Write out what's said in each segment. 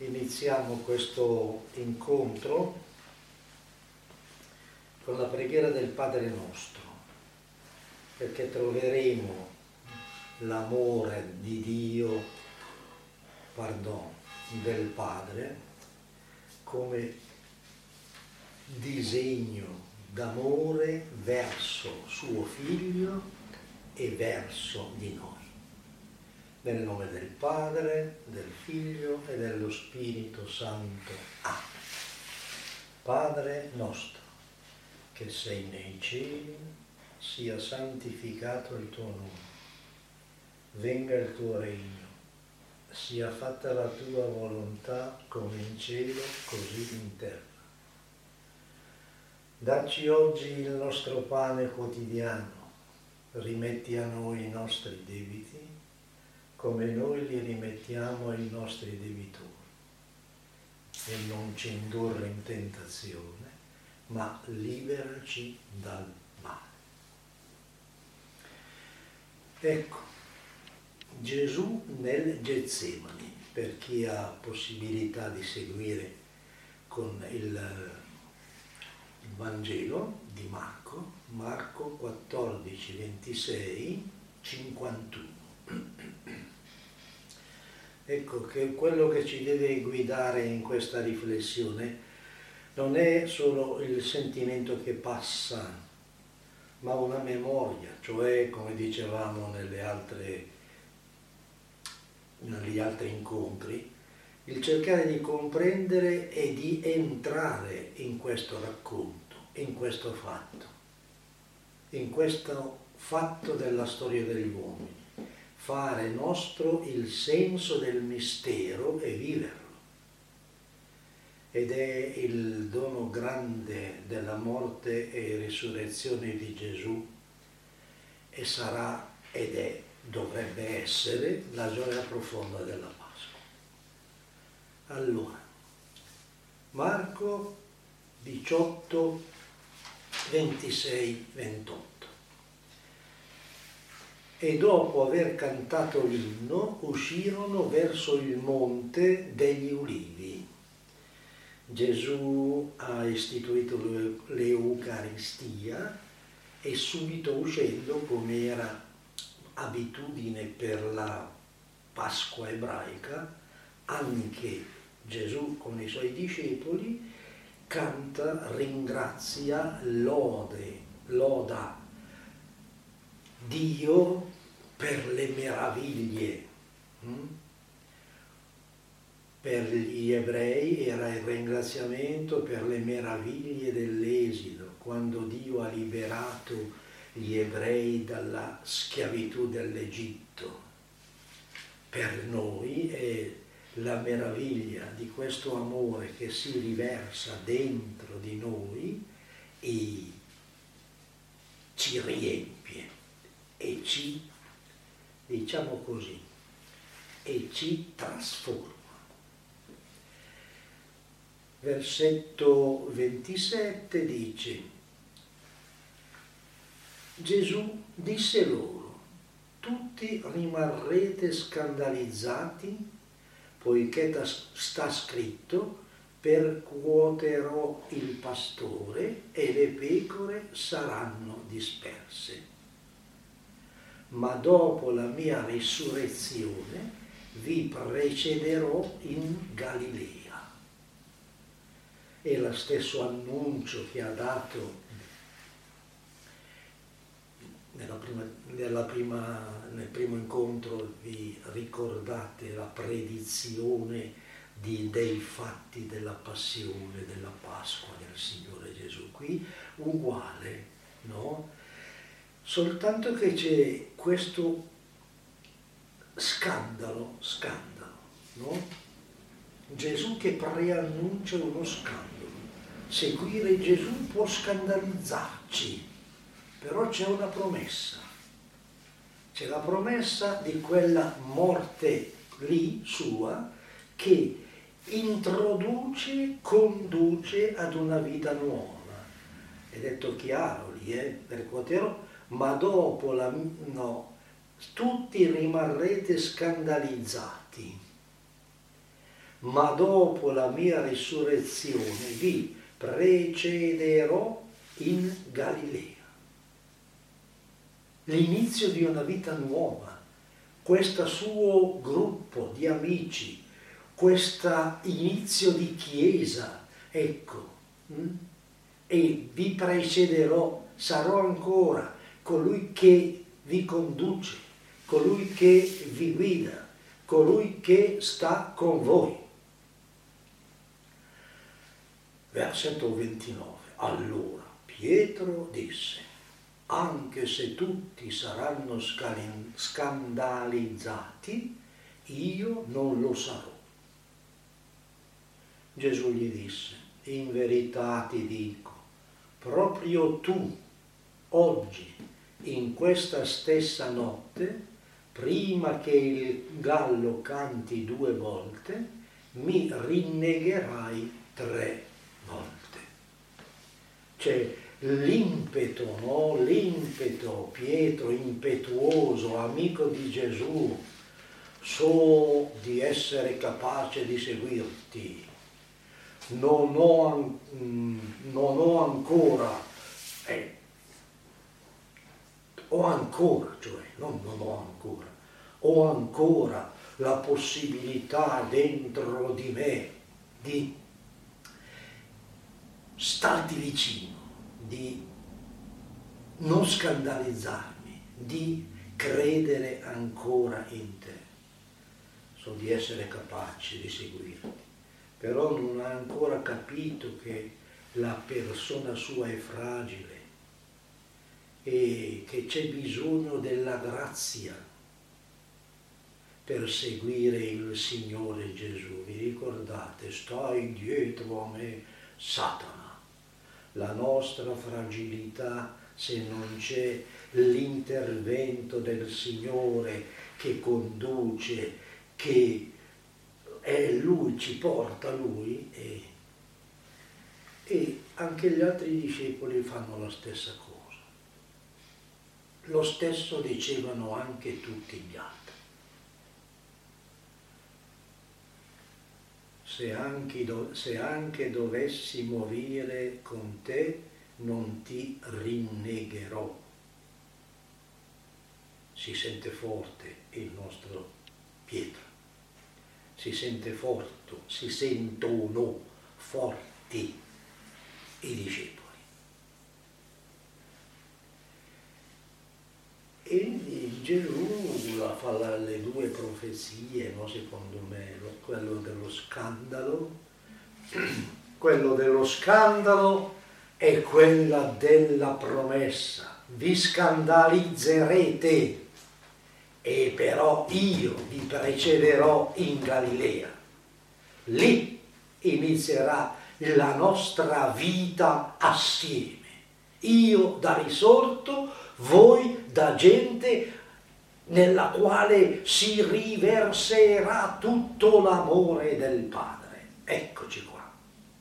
iniziamo questo incontro con la preghiera del Padre nostro, perché troveremo l'amore di Dio, del Padre, come disegno d'amore verso suo Figlio e verso di noi. Nel nome del Padre, del Figlio e dello Spirito Santo. Amen. Padre nostro, che sei nei cieli, sia santificato il tuo nome. Venga il tuo regno, sia fatta la tua volontà come in cielo, così in terra. Dacci oggi il nostro pane quotidiano, rimetti a noi i nostri debiti, come noi li rimettiamo ai nostri debitori. E non ci indurre in tentazione, ma liberaci dal male. Ecco, Gesù nel Getsemani, per chi ha possibilità di seguire con il Vangelo di Marco 14, 26, 51. Ecco che quello che ci deve guidare in questa riflessione non è solo il sentimento che passa, ma una memoria, cioè, come dicevamo negli altri incontri, il cercare di comprendere e di entrare in questo racconto, in questo fatto della storia degli uomini. Fare nostro il senso del mistero e viverlo. Ed è il dono grande della morte e risurrezione di Gesù e sarà dovrebbe essere la gioia profonda della Pasqua. Allora, Marco 18, 26, 28. E dopo aver cantato l'inno uscirono verso il monte degli Ulivi. Gesù ha istituito l'Eucaristia e subito uscendo, come era abitudine per la Pasqua ebraica, anche Gesù con i suoi discepoli canta, ringrazia, loda Dio per le meraviglie. Per gli ebrei era il ringraziamento per le meraviglie dell'Esodo, quando Dio ha liberato gli ebrei dalla schiavitù dell'Egitto. Per noi è la meraviglia di questo amore che si riversa dentro di noi e ci riempie e ci, diciamo così, e ci trasforma. Versetto 27 dice: Gesù disse loro: tutti rimarrete scandalizzati, poiché sta scritto: percuoterò il pastore e le pecore saranno disperse. Ma dopo la mia risurrezione vi precederò in Galilea. È lo stesso annuncio che ha dato nel primo incontro. Vi ricordate la predizione dei fatti della passione, della Pasqua del Signore Gesù? Qui uguale, no? Soltanto che c'è questo scandalo, no? Gesù che preannuncia uno scandalo. Seguire Gesù può scandalizzarci, però c'è una promessa. C'è la promessa di quella morte lì sua che conduce ad una vita nuova. È detto chiaro lì, percuoterò, ma dopo tutti rimarrete scandalizzati, ma dopo la mia risurrezione vi precederò in Galilea. L'inizio di una vita nuova, questo suo gruppo di amici, questo inizio di chiesa, ecco, e vi precederò, sarò ancora colui che vi conduce, colui che vi guida, colui che sta con voi. Versetto 29. Allora Pietro disse: anche se tutti saranno scandalizzati, io non lo sarò. Gesù gli disse: in verità ti dico, proprio tu, oggi, in questa stessa notte, prima che il gallo canti 2 volte, mi rinnegherai 3 volte. C'è l'impeto, no? L'impeto, Pietro impetuoso, amico di Gesù, so di essere capace di seguirti, non ho ancora, ho ancora, cioè non ho ancora, ho ancora la possibilità dentro di me di starti vicino, di non scandalizzarmi, di credere ancora in te. So di essere capace di seguirti, però non ha ancora capito che la persona sua è fragile e che c'è bisogno della grazia per seguire il Signore Gesù. Vi ricordate? Stai dietro a me, Satana. La nostra fragilità, se non c'è l'intervento del Signore che conduce, che è Lui, ci porta Lui, e anche gli altri discepoli fanno la stessa cosa. Lo stesso dicevano anche tutti gli altri. Se anche dovessi morire con te, non ti rinnegherò. Si sente forte il nostro Pietro, si sentono forti i discepoli. E Gesù fa le 2 profezie, no? Secondo me, quello dello scandalo e quella della promessa. Vi scandalizzerete, e però io vi precederò in Galilea. Lì inizierà la nostra vita assieme. Io da risorto, voi da gente nella quale si riverserà tutto l'amore del Padre. Eccoci qua.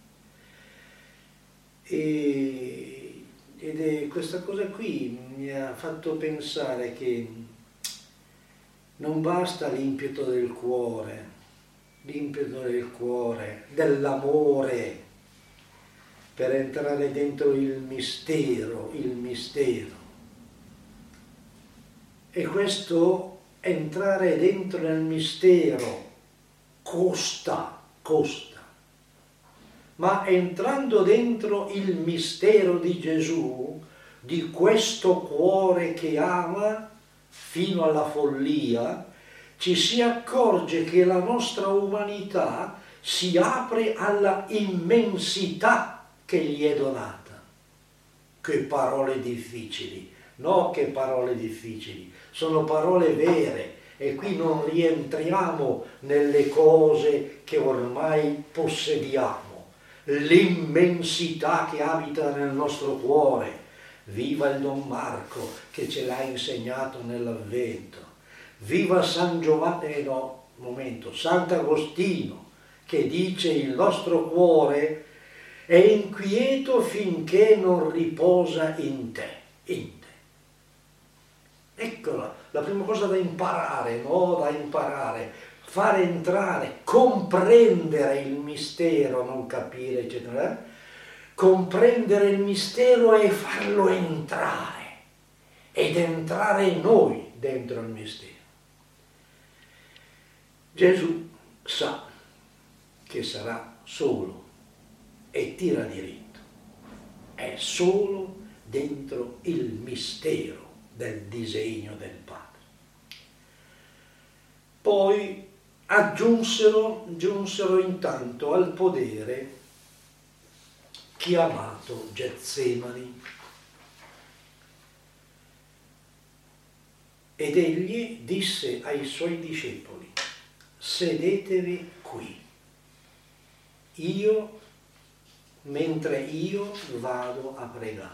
Ed è questa cosa qui mi ha fatto pensare che non basta l'impeto del cuore, dell'amore, per entrare dentro il mistero. E questo entrare dentro nel mistero costa. Ma entrando dentro il mistero di Gesù, di questo cuore che ama fino alla follia, ci si accorge che la nostra umanità si apre alla immensità che gli è donata. Che parole difficili! No, che parole difficili! Sono parole vere, e qui non rientriamo nelle cose che ormai possediamo. L'immensità che abita nel nostro cuore. Viva il Don Marco che ce l'ha insegnato nell'Avvento. Viva Sant'Agostino che dice: il nostro cuore è inquieto finché non riposa in te. Eccola, la prima cosa da imparare, no? Da imparare. fare entrare, comprendere il mistero, non capire, eccetera, comprendere il mistero e farlo entrare, ed entrare in noi dentro il mistero. Gesù sa che sarà solo e tira diritto, è solo dentro il mistero del disegno del Padre. Poi giunsero intanto al podere chiamato Getsemani, ed egli disse ai suoi discepoli: sedetevi qui, mentre io vado a pregare.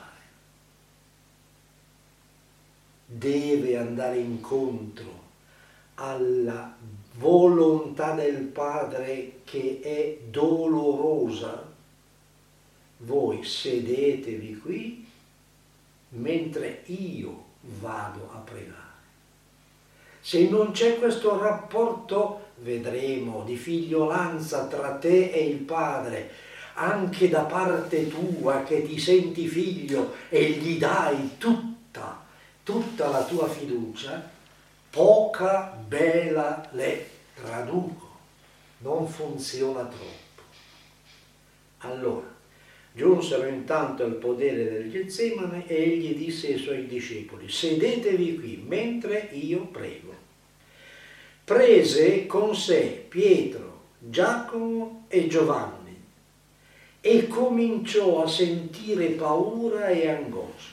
Deve andare incontro alla volontà del Padre che è dolorosa. Voi sedetevi qui mentre io vado a pregare. Se non c'è questo rapporto, vedremo, di figliolanza tra te e il Padre, anche da parte tua che ti senti figlio e gli dai tutta la tua fiducia, poca bella le traduco, non funziona troppo. Allora, giunsero intanto al podere del Getsemane e egli disse ai suoi discepoli: sedetevi qui mentre io prego. Prese con sé Pietro, Giacomo e Giovanni e cominciò a sentire paura e angoscia.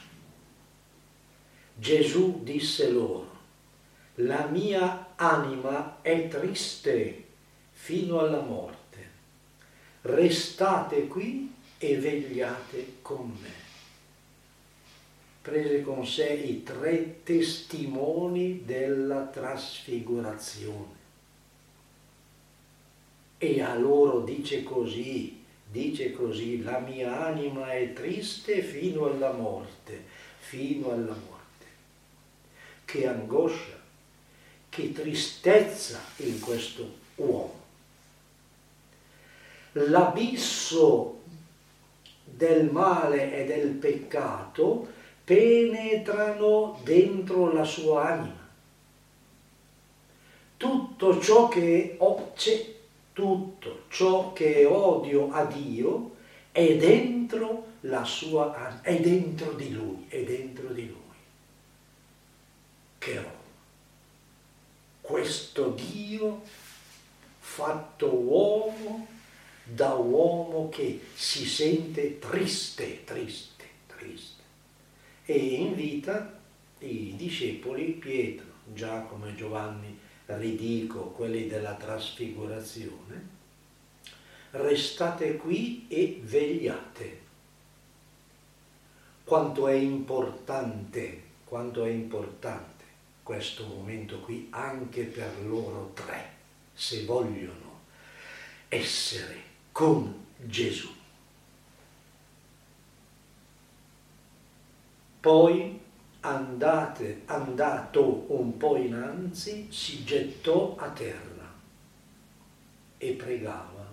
Gesù disse loro: la mia anima è triste fino alla morte, restate qui e vegliate con me. Prese con sé i 3 testimoni della trasfigurazione e a loro dice così, la mia anima è triste fino alla morte, fino alla morte. Che angoscia, che tristezza in questo uomo. L'abisso del male e del peccato penetrano dentro la sua anima. Tutto ciò che è odio a Dio è dentro la sua anima, è dentro di lui, Che roba! Questo Dio fatto uomo, da uomo che si sente triste. E invita i discepoli, Pietro, Giacomo e Giovanni, ridico, quelli della trasfigurazione: restate qui e vegliate. Quanto è importante questo momento qui anche per loro 3, se vogliono essere con Gesù. Poi, andato un po' innanzi, si gettò a terra e pregava.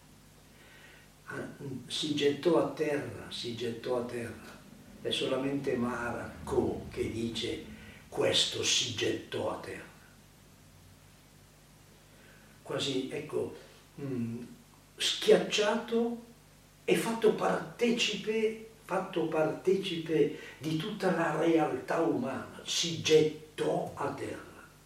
Si gettò a terra. È solamente Marco che dice questo si gettò a terra. Quasi, schiacciato e fatto partecipe di tutta la realtà umana. Si gettò a terra.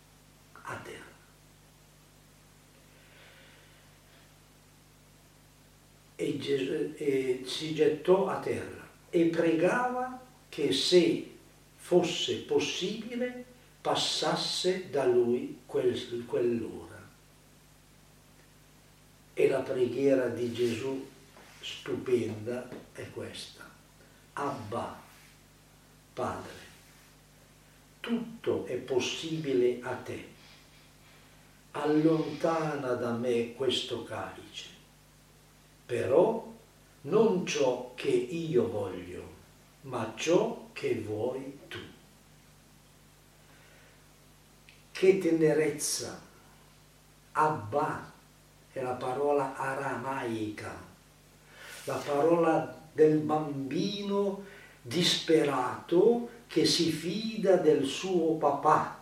E si gettò a terra e pregava che, se fosse possibile, passasse da lui quell'ora. E la preghiera di Gesù stupenda è questa: Abba, Padre, tutto è possibile a te, allontana da me questo calice, però non ciò che io voglio, ma ciò che vuoi tu. Che tenerezza Abba è la parola aramaica, la parola del bambino disperato che si fida del suo papà.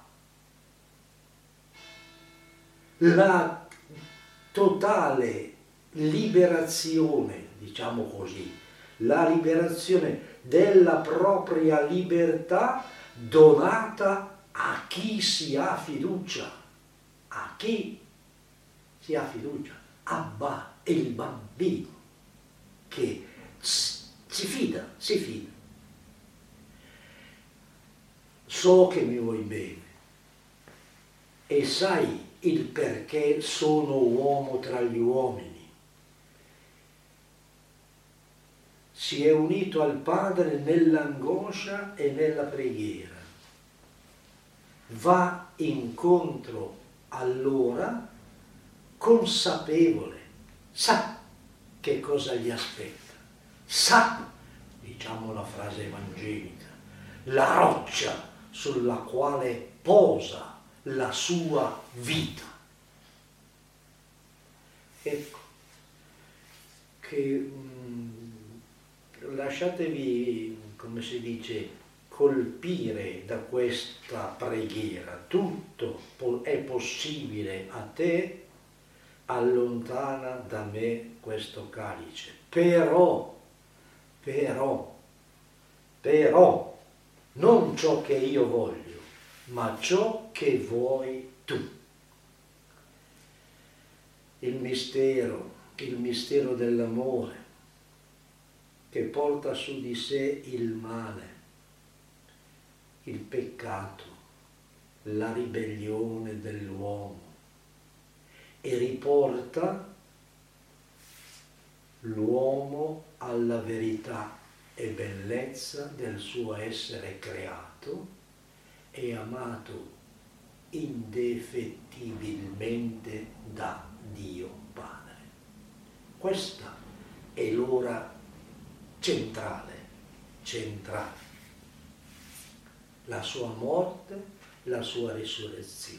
La totale liberazione, diciamo così, la liberazione della propria libertà donata a chi si ha fiducia, a chi si ha fiducia. Abba è il bambino che si fida. So che mi vuoi bene e sai il perché sono uomo tra gli uomini. Si è unito al Padre nell'angoscia e nella preghiera. Va incontro allora consapevole, sa che cosa gli aspetta, sa, diciamo la frase evangelica, la roccia sulla quale posa la sua vita. Ecco, che lasciatevi, come si dice, colpire da questa preghiera. Tutto è possibile a te, allontana da me questo calice. Però, non ciò che io voglio, ma ciò che vuoi tu. Il mistero dell'amore che porta su di sé il male, il peccato, la ribellione dell'uomo e riporta l'uomo alla verità e bellezza del suo essere creato e amato indefettibilmente da Dio Padre. Questa è l'ora centrale, la sua morte, la sua risurrezione.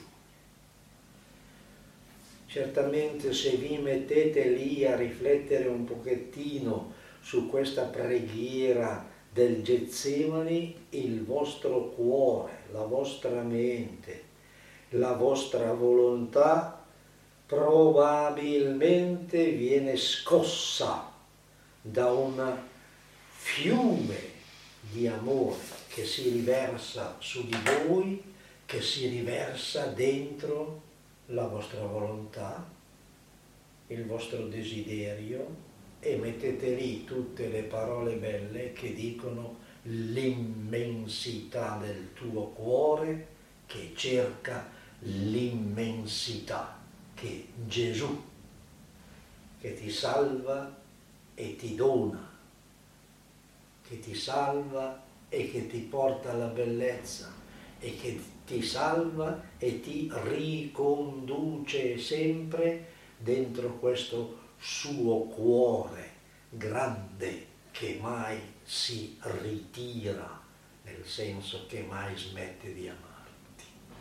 Certamente se vi mettete lì a riflettere un pochettino su questa preghiera del Getsemani, il vostro cuore, la vostra mente, la vostra volontà probabilmente viene scossa da un fiume di amore che si riversa su di voi, che si riversa dentro la vostra volontà, il vostro desiderio, e mettete lì tutte le parole belle che dicono l'immensità del tuo cuore che cerca l'immensità che Gesù, che ti salva e ti dona, che ti salva e che ti porta alla bellezza e che ti salva e ti riconduce sempre dentro questo suo cuore grande che mai si ritira, nel senso che mai smette di amarti.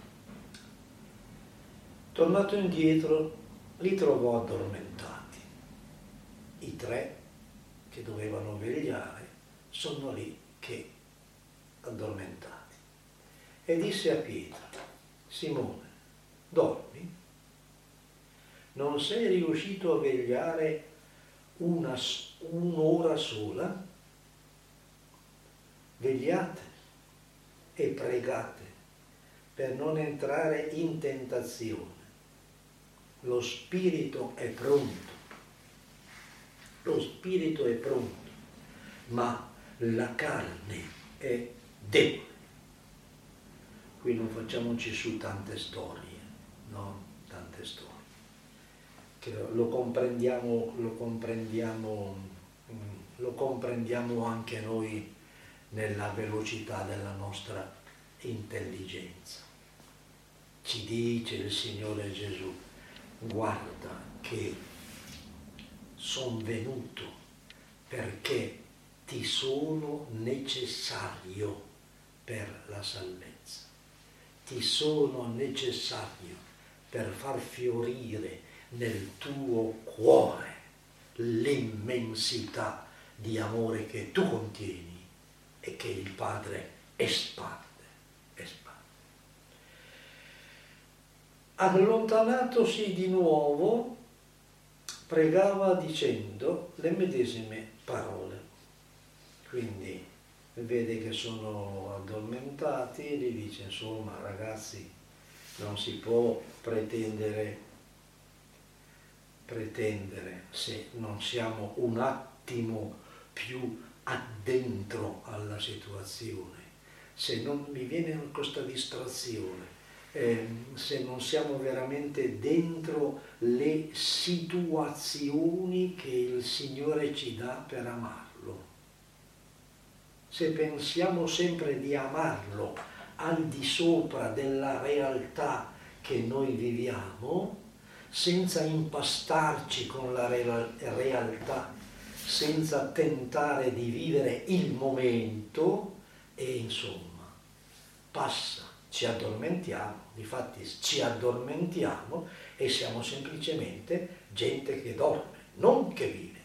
Tornato indietro, li trovò addormentati. I tre che dovevano vegliare sono lì che addormentati. E disse a Pietro: Simone, dormi? Non sei riuscito a vegliare un'ora sola? Vegliate e pregate per non entrare in tentazione. Lo spirito è pronto, ma la carne è debole. Qui non facciamoci su tante storie, no? Tante storie. Che lo comprendiamo anche noi nella velocità della nostra intelligenza. Ci dice il Signore Gesù: guarda che sono venuto perché ti sono necessario per la salvezza. Ti sono necessario per far fiorire nel tuo cuore l'immensità di amore che tu contieni e che il Padre espande. Allontanatosi di nuovo, pregava dicendo le medesime parole. Quindi vede che sono addormentati e gli dice, insomma, ragazzi, non si può pretendere, se non siamo un attimo più addentro alla situazione, se non mi viene questa distrazione, se non siamo veramente dentro le situazioni che il Signore ci dà per amarlo, se pensiamo sempre di amarlo al di sopra della realtà che noi viviamo, senza impastarci con la realtà, senza tentare di vivere il momento, e insomma passa, ci addormentiamo, difatti ci addormentiamo e siamo semplicemente gente che dorme, non che vive.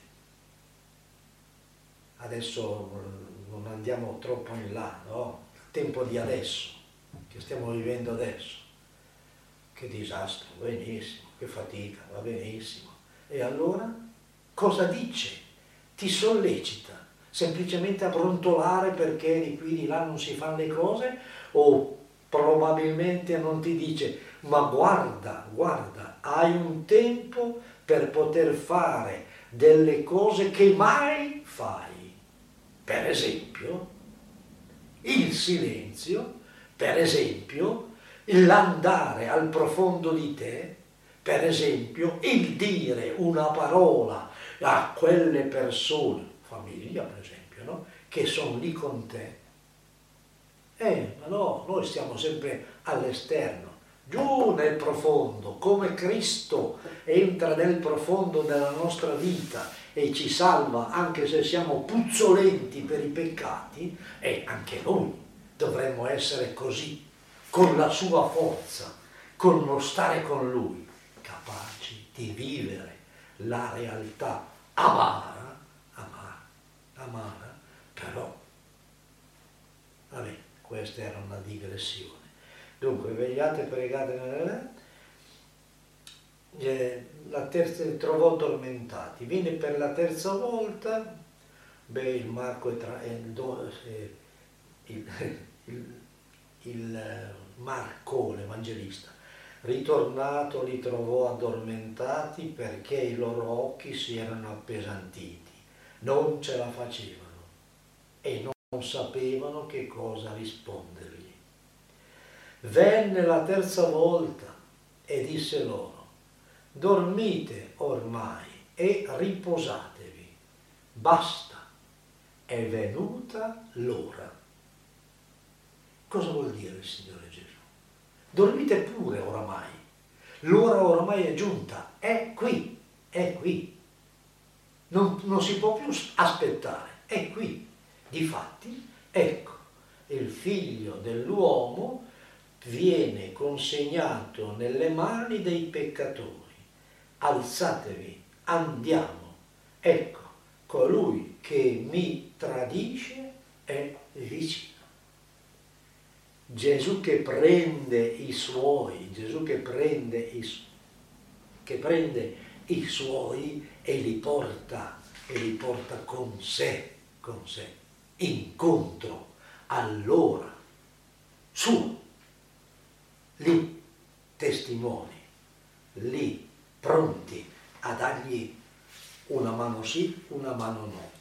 Adesso non andiamo troppo in là, no? Il tempo di adesso, che stiamo vivendo adesso, che disastro, benissimo, che fatica, va benissimo. E allora cosa dice? Ti sollecita semplicemente a brontolare perché di qui di là non si fanno le cose, o probabilmente non ti dice, ma guarda, hai un tempo per poter fare delle cose che mai fai. Per esempio, il silenzio, per esempio, l'andare al profondo di te, per esempio, il dire una parola a quelle persone, famiglia per esempio, no? Che sono lì con te. Ma no, noi stiamo sempre all'esterno, giù nel profondo, come Cristo entra nel profondo della nostra vita e ci salva anche se siamo puzzolenti per i peccati, e anche noi dovremmo essere così, con la sua forza, con lo stare con Lui, capaci di vivere la realtà amara, però, vabbè, questa era una digressione. Dunque, vegliate, pregate, la terza trovò addormentati, viene per la terza volta, il Marco l'Evangelista, ritornato li trovò addormentati perché i loro occhi si erano appesantiti, non ce la facevano e non sapevano che cosa rispondergli. Venne la terza volta e disse loro, dormite ormai e riposatevi, basta, è venuta l'ora. Cosa vuol dire il Signore Gesù? Dormite pure oramai, l'ora oramai è giunta, è qui, non si può più aspettare, è qui. Difatti, ecco, il Figlio dell'uomo viene consegnato nelle mani dei peccatori. Alzatevi, andiamo. Ecco, colui che mi tradisce è vicino. Gesù che prende i suoi, Gesù che prende i suoi e li porta con sé, incontro all'ora suo, lì testimoni, lì pronti a dargli una mano sì, una mano no.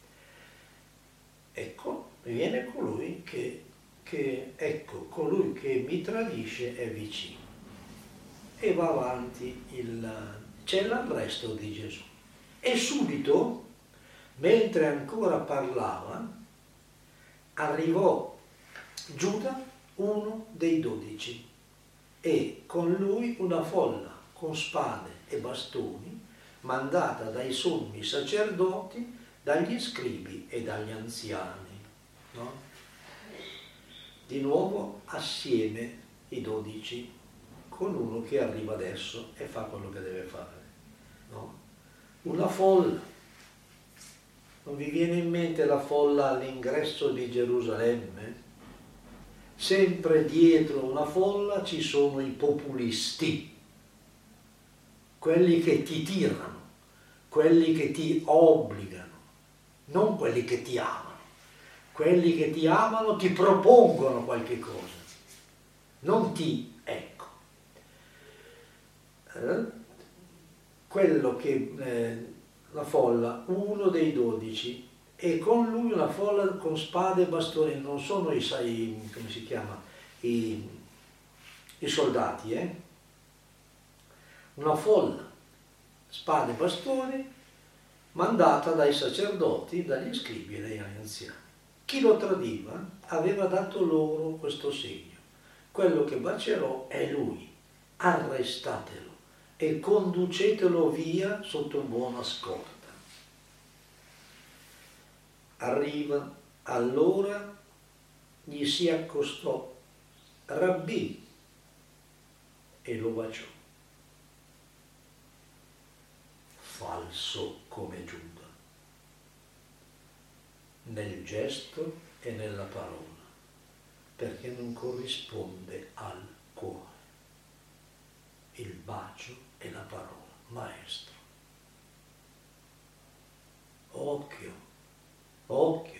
Ecco, viene colui che ecco, colui che mi tradisce è vicino. E va avanti, c'è l'arresto di Gesù. E subito, mentre ancora parlava, arrivò Giuda, uno dei 12, e con lui una folla con spade e bastoni, mandata dai sommi sacerdoti, dagli scribi e dagli anziani. No? Di nuovo assieme i 12 con uno che arriva adesso e fa quello che deve fare. No? Una folla. Non vi viene in mente la folla all'ingresso di Gerusalemme? Sempre dietro una folla ci sono i populisti, quelli che ti tirano, quelli che ti obbligano, non quelli che ti amano. Quelli che ti amano ti propongono qualche cosa, non ti, ecco. Quello che la folla, uno dei 12, e con lui una folla con spade e bastoni, non sono come si chiama, i soldati, una folla, spade e bastoni, mandata dai sacerdoti, dagli scribi e dagli anziani. Chi lo tradiva aveva dato loro questo segno: quello che bacerò è lui, arrestatelo e conducetelo via sotto buona scorta. Arriva, allora gli si accostò Rabbì e lo baciò. Falso come Giuda, nel gesto e nella parola, perché non corrisponde al cuore. Il bacio e la parola, maestro. Occhio, occhio,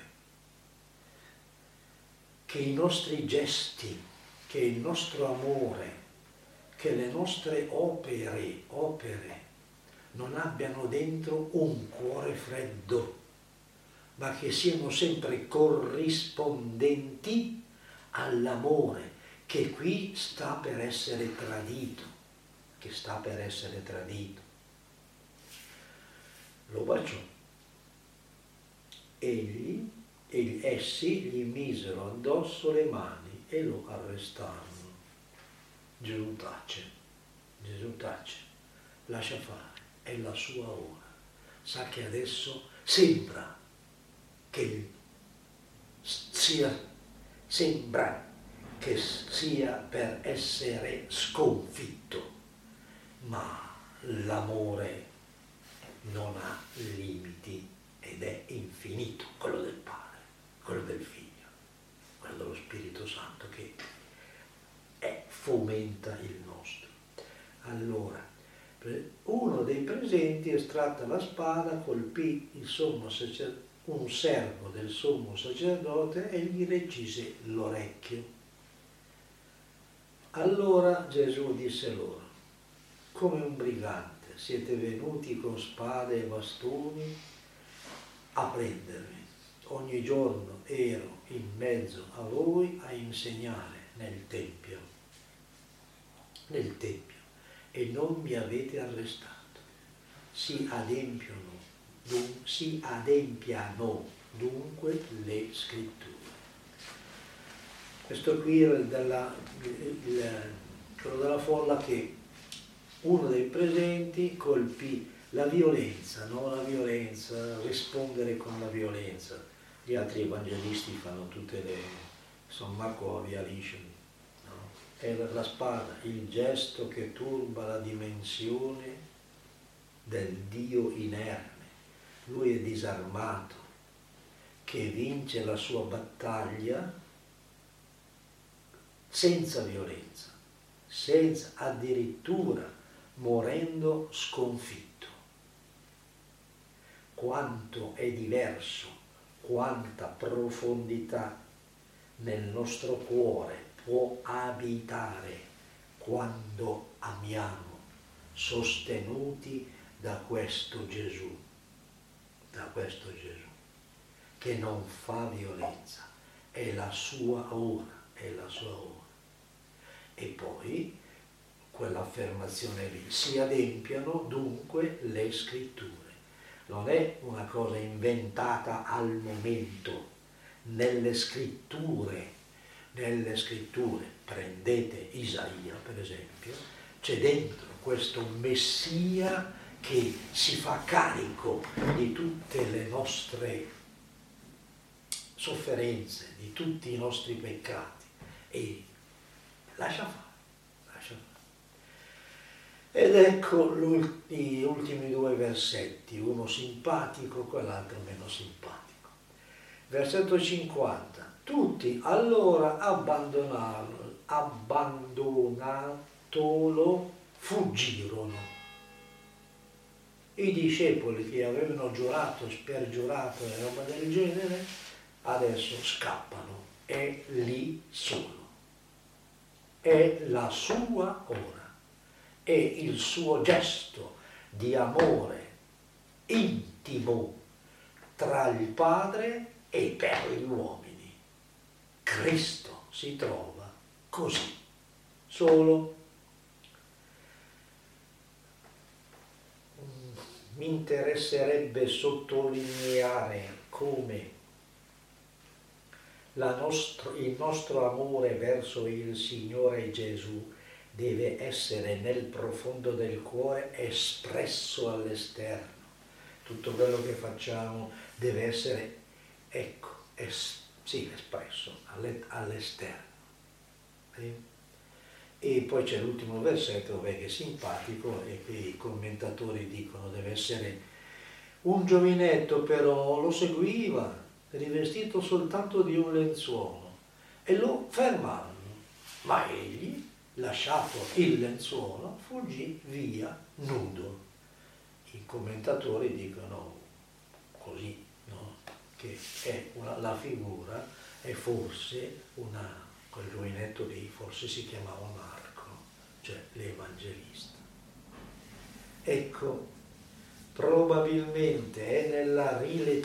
che i nostri gesti, che il nostro amore, che le nostre opere non abbiano dentro un cuore freddo, ma che siano sempre corrispondenti all'amore che qui sta per essere tradito, Lo baciò. Essi gli misero addosso le mani e lo arrestarono. Gesù tace, lascia fare, è la sua ora. Sa che adesso sembra che sia per essere sconfitto, ma l'amore non ha limiti ed è infinito, quello del Padre, quello del Figlio, quello dello Spirito Santo che fomenta il nostro. Allora, uno dei presenti, estratta la spada, colpì un servo del sommo sacerdote e gli recise l'orecchio. Allora Gesù disse loro: come un brigante siete venuti con spade e bastoni a prendermi. Ogni giorno ero in mezzo a voi a insegnare nel Tempio, e non mi avete arrestato. Si adempiano dunque le scritture. Questo qui è quello della folla che uno dei presenti colpì la violenza, no? La violenza, rispondere con la violenza. Gli altri evangelisti fanno tutte San Marco via liscio, no? È la spada, il gesto che turba la dimensione del Dio inerme. Lui è disarmato, che vince la sua battaglia senza violenza, senza addirittura morendo sconfitto. Quanto è diverso, quanta profondità nel nostro cuore può abitare quando amiamo, sostenuti da questo Gesù, che non fa violenza, è la sua ora. E poi quell'affermazione lì: si adempiano dunque le scritture. Non è una cosa inventata al momento. Nelle scritture, prendete Isaia per esempio, c'è dentro questo Messia che si fa carico di tutte le nostre sofferenze, di tutti i nostri peccati, e lascia fare. Ed ecco gli ultimi due versetti, uno simpatico, quell'altro meno simpatico. Versetto 50. Tutti allora abbandonatolo, fuggirono. I discepoli che avevano giurato, spergiurato e roba del genere, adesso scappano e lì sono. È la sua ora, è il suo gesto di amore intimo tra il Padre e per gli uomini. Cristo si trova così, solo. Mi interesserebbe sottolineare come il nostro amore verso il Signore Gesù deve essere nel profondo del cuore espresso all'esterno. Tutto quello che facciamo deve essere, ecco, espresso all'esterno. E poi c'è l'ultimo versetto, che è simpatico e che i commentatori dicono deve essere un giovinetto, però lo seguiva, rivestito soltanto di un lenzuolo, e lo fermarono, ma egli, lasciato il lenzuolo, fuggì via nudo. I commentatori dicono così, no? Che la figura è forse quel giovinetto lì forse si chiamava Marco, cioè l'Evangelista. Ecco, probabilmente è nella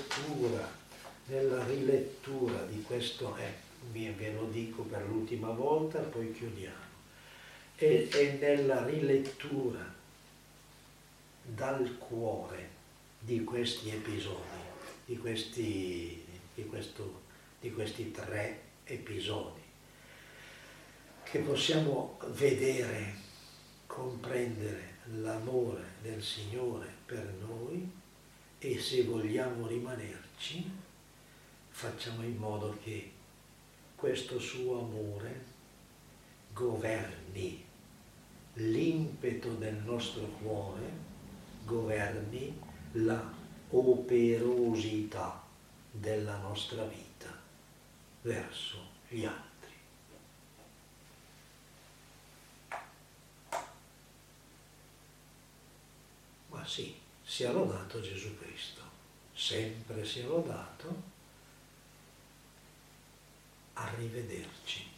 rilettura di questo, ve lo dico per l'ultima volta, poi chiudiamo, è nella rilettura dal cuore di questi episodi, di questi 3 episodi, che possiamo vedere, comprendere l'amore del Signore per noi, e se vogliamo rimanerci, facciamo in modo che questo suo amore governi l'impeto del nostro cuore, governi la operosità della nostra vita verso gli altri. Ma sì, sia lodato Gesù Cristo, sempre sia lodato. Arrivederci.